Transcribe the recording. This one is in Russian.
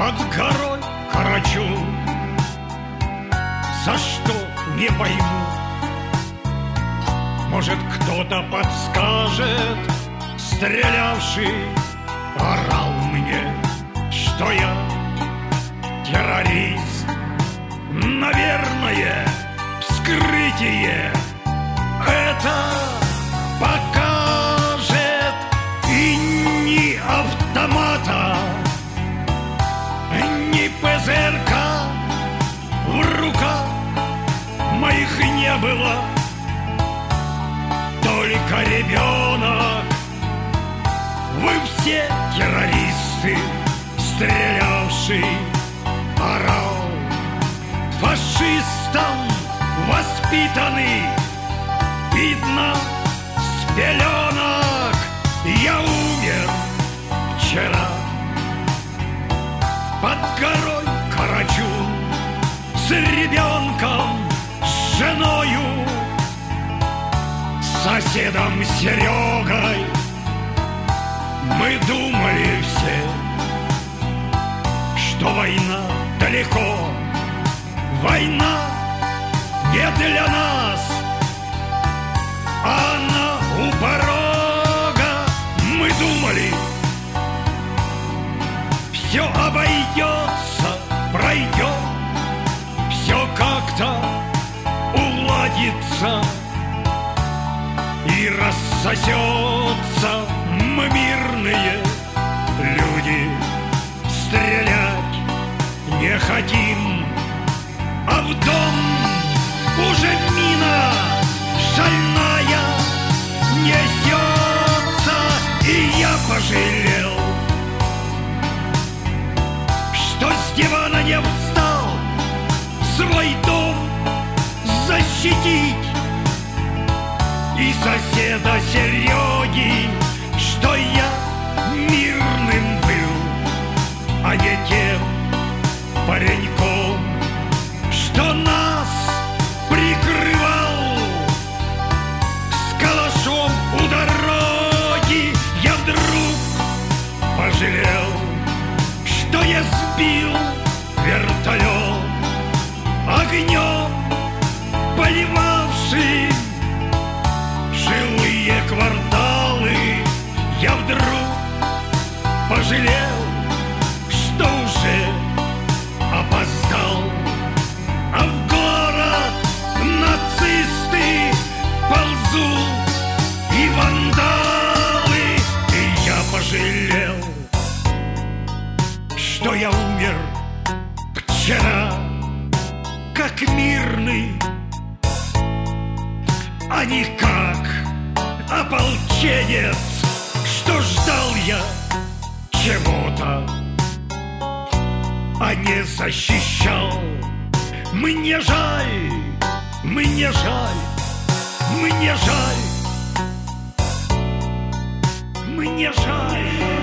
под горой Карачун. За что, не пойму. Может, кто-то подскажет, стрелявший орал мне, что я террорист. Наверное, вскрытие это покажет. И ни автомата, ни ПЗРК в руках моих не было. Только ребенок. Вы все террористы, стрелявший орал. Фашистом воспитанный, видно с пеленок. Я умер вчера под горой Карачун с ребенком, с женою, с соседом Серегой. Мы думали все, что война далеко. Война не для нас, она у порога. Мы думали, все обойдется, пройдет, все как-то уладится и рассосется. Мы мирные люди, стрелять не хотим. А в дом уже мина шальная несется. И я пожалел, что с дивана не встал свой дом защитить. И соседа Сереги, что я мирным был, а не тем пареньком, что нас прикрывал с калашом у дороги. Я вдруг пожалел, что я сбил вертолет, огнем поливавший жилые кварталы. Я вдруг пожалел, что уже опоздал. А в город нацисты ползут и вандалы. И я пожалел, что я умер вчера как мирный, а не как ополченец, что ждал я чего-то, а не защищал. Мне жаль, мне жаль, мне жаль, мне жаль.